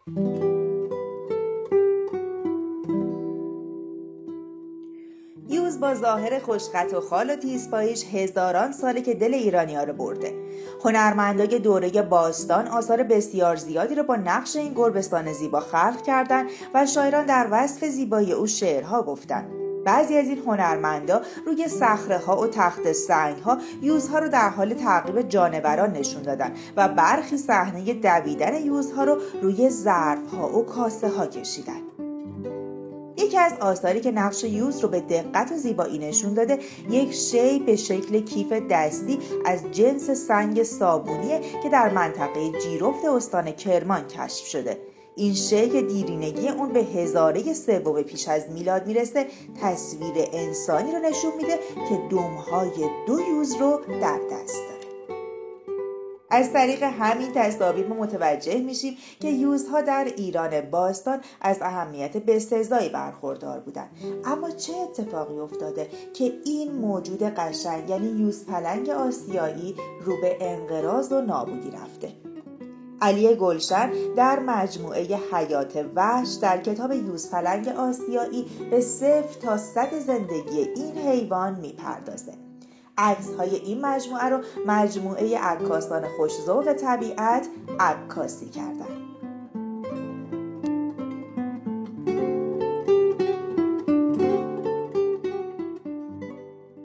یوز با ظاهر خوشخط و خال و تیزپاییش هزاران ساله که دل ایرانی‌ها رو برده. هنرمندای دوره باستان آثار بسیار زیادی رو با نقش این گربه‌ستان زیبا خلق کردن و شاعران در وصف زیبایی او شعرها گفتن. بعضی از این هنرمندا روی صخره‌ها و تخت سنگ‌ها یوزها رو در حال تعقیب جانوران نشون دادن و برخی صحنه دویدن یوزها رو روی ظرف‌ها و کاسه‌ها کشیدن. یکی از آثاری که نقش یوز رو به دقت و زیبایی نشون داده یک شی به شکل کیف دستی از جنس سنگ صابونیه که در منطقه جیرفت استان کرمان کشف شده. این شی که دیرینگی اون به هزاره سوم پیش از میلاد میرسه تصویر انسانی رو نشون میده که دمهای 2 یوز رو در دست داره. از طریق همین تصاویر ما متوجه میشیم که یوزها در ایران باستان از اهمیت بسزایی برخوردار بودن. اما چه اتفاقی افتاده که این موجود قشنگ یعنی یوزپلنگ آسیایی رو به انقراض و نابودی رفته؟ علی گلشن در مجموعه حیات وحش در کتاب یوزپلنگ آسیایی به 0 تا 100 زندگی این حیوان میپردازه. عکس‌های این مجموعه رو مجموعه عکاسان خوش‌ذوق طبیعت عکاسی کردن.